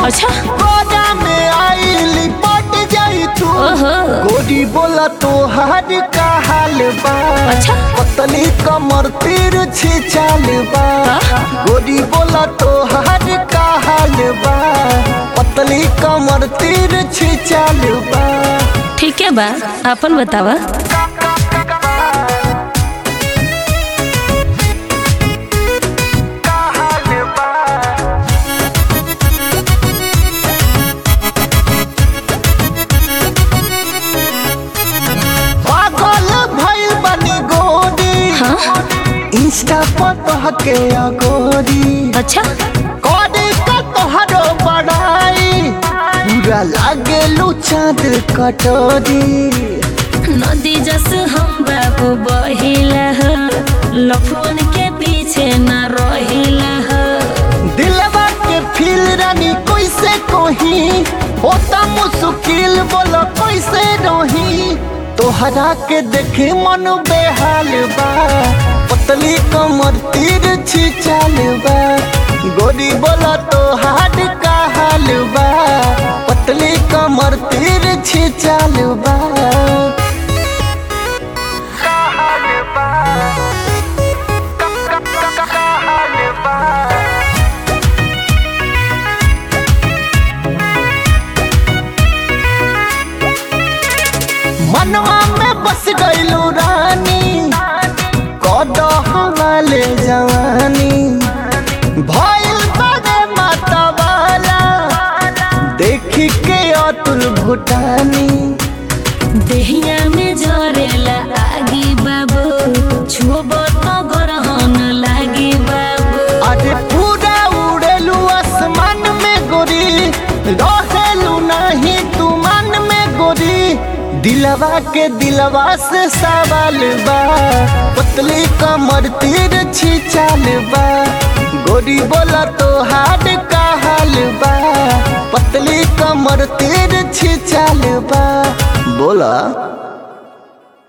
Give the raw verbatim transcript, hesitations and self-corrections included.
अच्छा गोदा में आई पट जाई तू गोरी बोला तो हर का हाल बा। अच्छा पतली कमर तीर छी चाल बा। गोरी बोला तो हर का हाल बा। पतली कमर तीर छी चाल बा। ठीक है बा, अपन बतावा। इंस्टा पर तोहके अगोरी अच्छा कोडी का तोहरो बड़ाई पूरा लागे लू चाँद कटोरी। नदी जस हम बाबू बहिला हो, लफुन के पीछे न रहिला हो। दिलवा के फील रानी कैसे कोही होता मुश्किल बोलो कैसे रही। तोहरा के देखे मन बेहाल बा। पतली कमर तीर छी चाल बा। गोरी बोला तो हाथ का हाल बा। पतली कमर तीर छी चाल बा। मनवा में बस गईलू रानी कदो हवाले जवानी। भइल बड़े माता वाला देखी के अतुल भूटानी। देहिया में जरेला आगी बाबू, छुबो तो गरहन लागी बाबू। अरे पूरा उड़ेलू आसमान में गोरी रहेलू नहीं तू मन में गोरी। दिलवा के दिलवा से सवाल बा। पतली कमर तीर छी चाल बा। गोरी बोला तो हाथ का हाल बा। पतली कमर तीर छी चाल बा। बोला